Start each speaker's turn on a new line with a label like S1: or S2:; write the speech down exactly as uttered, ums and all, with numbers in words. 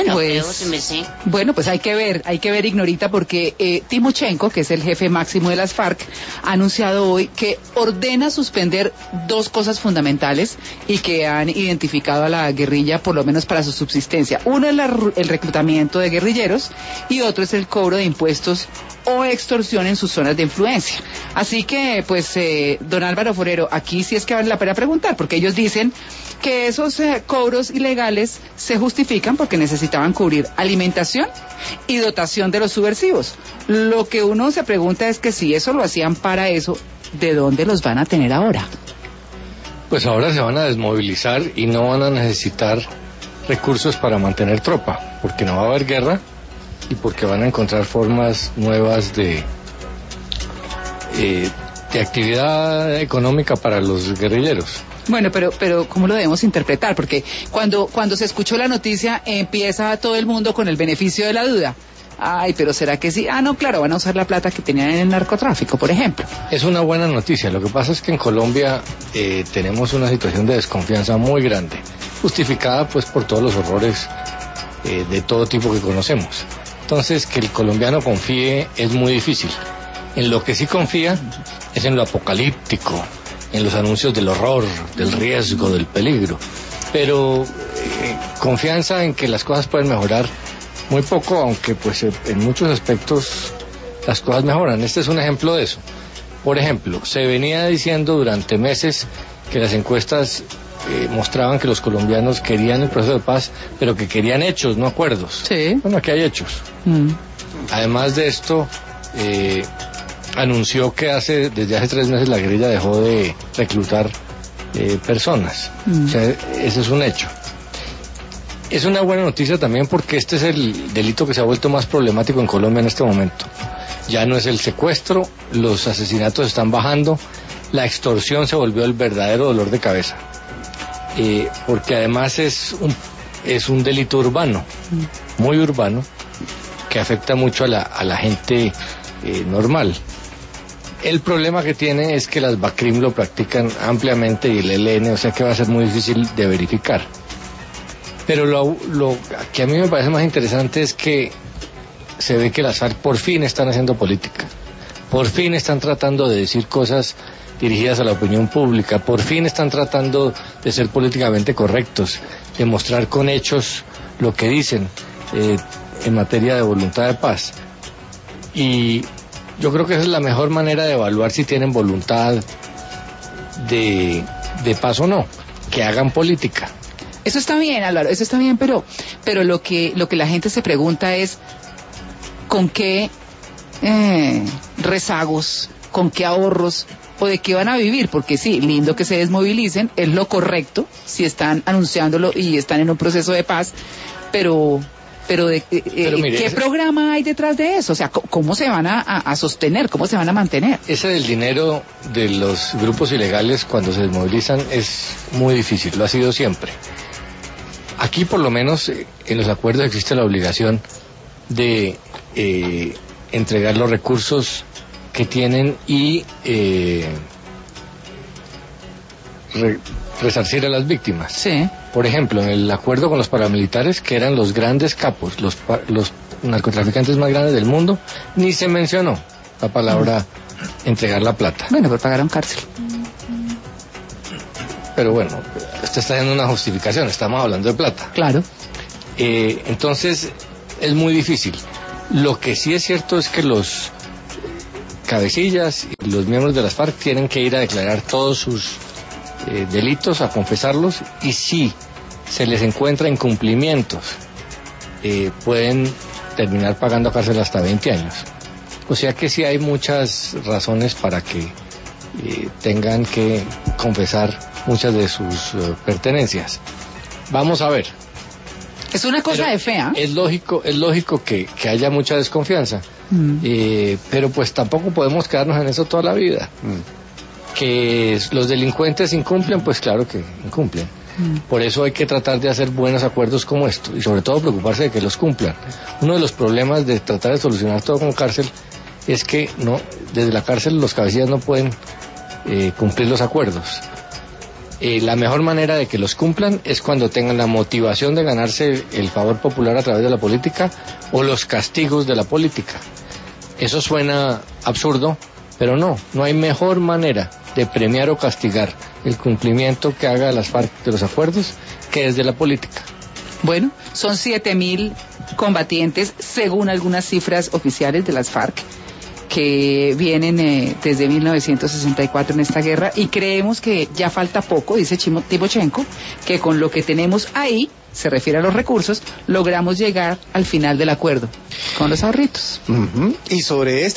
S1: Bueno,
S2: pues,
S1: bueno, pues hay que ver, hay que ver, Ignorita, porque eh, Timochenko, que es el jefe máximo de las FARC, ha anunciado hoy que ordena suspender dos cosas fundamentales y que han identificado a la guerrilla, por lo menos para su subsistencia. Uno es la, el reclutamiento de guerrilleros y otro es el cobro de impuestos o extorsión en sus zonas de influencia. Así que, pues, eh, don Álvaro Forero, aquí sí es que vale la pena preguntar, porque ellos dicen que esos eh, cobros ilegales se justifican porque necesitaban cubrir alimentación y dotación de los subversivos. Lo que uno se pregunta es que si eso lo hacían para eso, ¿de dónde los van a tener ahora?
S3: Pues ahora se van a desmovilizar y no van a necesitar recursos para mantener tropa, porque no va a haber guerra y porque van a encontrar formas nuevas de, eh, de actividad económica para los guerrilleros.
S1: Bueno, pero pero ¿cómo lo debemos interpretar? Porque cuando cuando se escuchó la noticia empieza todo el mundo con el beneficio de la duda. Ay, pero ¿será que sí? Ah, no, claro, van a usar la plata que tenían en el narcotráfico, por ejemplo.
S3: Es una buena noticia. Lo que pasa es que en Colombia eh, tenemos una situación de desconfianza muy grande, justificada pues por todos los horrores eh, de todo tipo que conocemos. Entonces, que el colombiano confíe es muy difícil. En lo que sí confía es en lo apocalíptico, en los anuncios del horror, del riesgo, del peligro. Pero eh, confianza en que las cosas pueden mejorar muy poco, aunque pues en muchos aspectos las cosas mejoran. Este es un ejemplo de eso. Por ejemplo, se venía diciendo durante meses que las encuestas eh, mostraban que los colombianos querían el proceso de paz, pero que querían hechos, no acuerdos.
S1: Sí.
S3: Bueno, aquí hay hechos. Mm. Además de esto, eh, anunció que hace desde hace tres meses la guerrilla dejó de reclutar eh, personas. Mm. O sea, ese es un hecho. Es una buena noticia también porque este es el delito que se ha vuelto más problemático en Colombia en este momento. Ya no es el secuestro, los asesinatos están bajando, la extorsión se volvió el verdadero dolor de cabeza. Eh, porque además es un, es un delito urbano, muy urbano, que afecta mucho a la, a la gente eh, normal. El problema que tiene es que las BACRIM lo practican ampliamente y el E L N, o sea que va a ser muy difícil de verificar. Pero lo, lo que a mí me parece más interesante es que se ve que las FARC por fin están haciendo política, por fin están tratando de decir cosas dirigidas a la opinión pública, por fin están tratando de ser políticamente correctos, de mostrar con hechos lo que dicen eh, en materia de voluntad de paz. Y yo creo que esa es la mejor manera de evaluar si tienen voluntad de, de paz o no, que hagan política.
S1: Eso está bien, Álvaro, eso está bien, pero pero lo que lo que la gente se pregunta es con qué eh, rezagos, con qué ahorros o de qué van a vivir, porque sí, lindo que se desmovilicen, es lo correcto si están anunciándolo y están en un proceso de paz, pero pero de eh, pero mire, ¿qué ese... programa hay detrás de eso? O sea, ¿cómo se van a, a, a sostener? ¿Cómo se van a mantener?
S3: Ese del dinero de los grupos ilegales cuando se desmovilizan es muy difícil, lo ha sido siempre. Aquí por lo menos en los acuerdos existe la obligación de eh, entregar los recursos que tienen y eh, re, resarcir a las víctimas.
S1: Sí.
S3: Por ejemplo, en el acuerdo con los paramilitares, que eran los grandes capos, los, los narcotraficantes más grandes del mundo, ni se mencionó la palabra mm. entregar la plata.
S1: Bueno, pero pagaron cárcel.
S3: Pero bueno, usted está haciendo una justificación, estamos hablando de plata.
S1: Claro.
S3: Eh, entonces, es muy difícil. Lo que sí es cierto es que los cabecillas y los miembros de las FARC tienen que ir a declarar todos sus eh, delitos, a confesarlos, y si se les encuentra incumplimientos, eh, pueden terminar pagando cárcel hasta veinte años. O sea que sí hay muchas razones para que eh, tengan que confesar muchas de sus uh, pertenencias. Vamos a ver.
S1: Es una cosa
S3: pero
S1: de fe, ¿eh?
S3: Es lógico, es lógico que, que haya mucha desconfianza, mm. eh, pero pues tampoco podemos quedarnos en eso toda la vida. Mm. Que los delincuentes incumplen, pues claro que incumplen. Mm. Por eso hay que tratar de hacer buenos acuerdos como esto y sobre todo preocuparse de que los cumplan. Uno de los problemas de tratar de solucionar todo con cárcel es que no, desde la cárcel los cabecillas no pueden eh, cumplir los acuerdos. eh, la mejor manera de que los cumplan es cuando tengan la motivación de ganarse el favor popular a través de la política o los castigos de la política. Eso suena absurdo, pero no, no hay mejor manera de premiar o castigar el cumplimiento que haga las FARC de los acuerdos que desde la política.
S1: Bueno, son siete mil combatientes, según algunas cifras oficiales de las FARC, que vienen eh, desde mil novecientos sesenta y cuatro en esta guerra, y creemos que ya falta poco, dice Chimo, Timochenko, que con lo que tenemos ahí, se refiere a los recursos, logramos llegar al final del acuerdo, con los ahorritos.
S2: Uh-huh. Y sobre este